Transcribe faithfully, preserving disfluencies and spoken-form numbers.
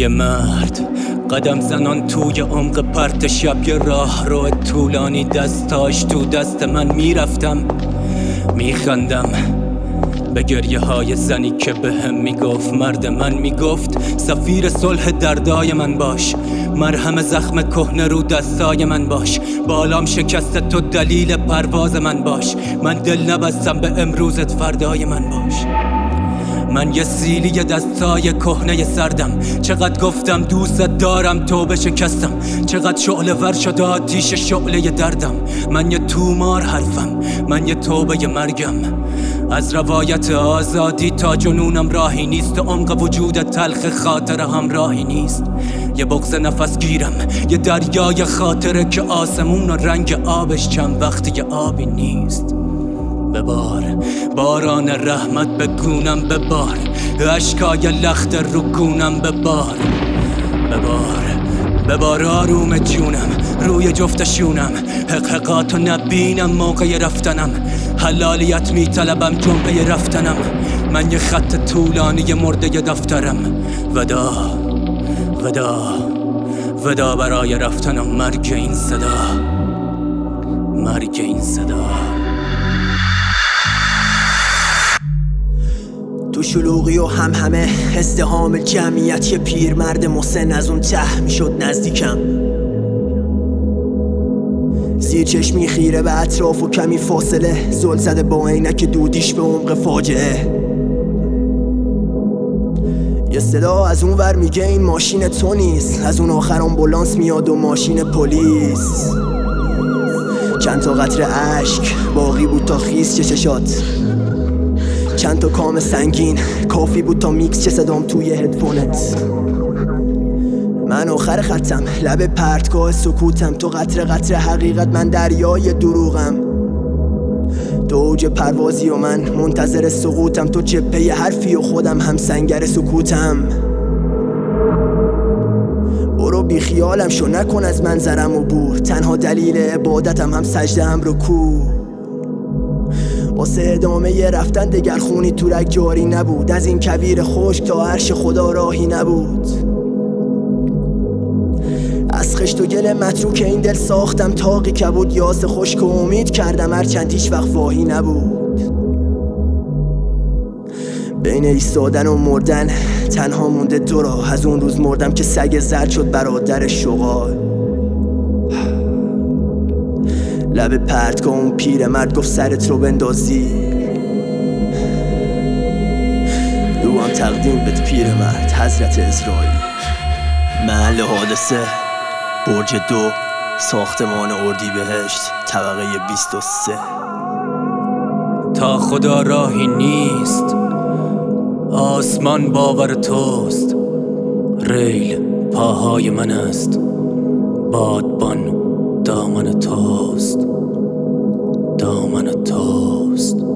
یه مرد قدم زنان توی عمق پرت شب، یه راه رو طولانی دستاش تو دست من. میرفتم میخندم به گریه های زنی که به هم میگفت مرد من. میگفت سفیر صلح دردای من باش، مرهم زخم کهنه رو دستای من باش، بالام شکست تو دلیل پرواز من باش. من دل نبستم به امروزت فردای من باش. من یه سیلی دستای کهنه سردم، چقدر گفتم دوست دارم تو شکستم، چقدر شعله ور شد آتیش شعله دردم. من یه تومار حرفم، من یه توبه مرگم. از روایت آزادی تا جنونم راهی نیست، عمق وجود تلخ خاطره هم راهی نیست. یه بغض نفس گیرم، یه دریای خاطره که آسمون و رنگ آبش چند وقتی آبی نیست. ببار باران رحمت به گونم، ببار اشکای لخت رو گونم، ببار ببار ببار آروم جونم روی جفتشونم. حقیقاتو نبینم موقع رفتنم، حلالیت میطلبم جنبه رفتنم. من یه خط طولانی مرده دفترم. ودا ودا ودا برای رفتنم. مرگ این صدا، مرگ این صدا. تو شلوغی و هم همه ازدحام جمعیت، یه پیرمرد مسن از اون ته میشد نزدیکم. زیر چشمی خیره به اطراف و کمی فاصله، زل زده با عینک دودیش به عمق فاجعه. یه صدا از اون ور میگه این ماشین تو نیست، از اون آخر آمبولانس میاد و ماشین پلیس. چند تا قطره اشک باقی بود تا خیس چه چشات، چند تا کام سنگین کافی بود تا میکس چه صدام توی هدفونت. من آخر خطم، لب پرتگاه سکوتم، تو قطره قطره حقیقت، من دریای دروغم. تو اوج پروازی و من منتظر سقوطم، تو جبهه حرفی و خودم هم سنگر سکوتم. برو بی خیالم شو، نکن از منظرم عبور، تنها دلیل عبادتم هم سجده‌ام رکوع. واسه ادامه یه رفتن دگر خونی تو رگ جاری نبود، از این کویر خشک تا عرش خدا راهی نبود. از خشت و گل متروک این دل ساختم تاقی کبود، یاس خشک و امید کردم هرچند هیچ وقت واهی نبود. بین ایستادن و مردن تنها مونده دو راه، از اون روز مردم که سگ زرد شد برادر شغال. لب پرتگاه اون پیرمرد گفت سرت رو بندازی، روام تقدیم بهت پیرمرد حضرت اسرائیل. محل حادثه برج دو، ساختمان اردیبهشت، طبقه بیست و سه. تا خدا راهی نیست، آسمان باور توست، ریل پاهای من است، بادبان دامن توست، دامن توست.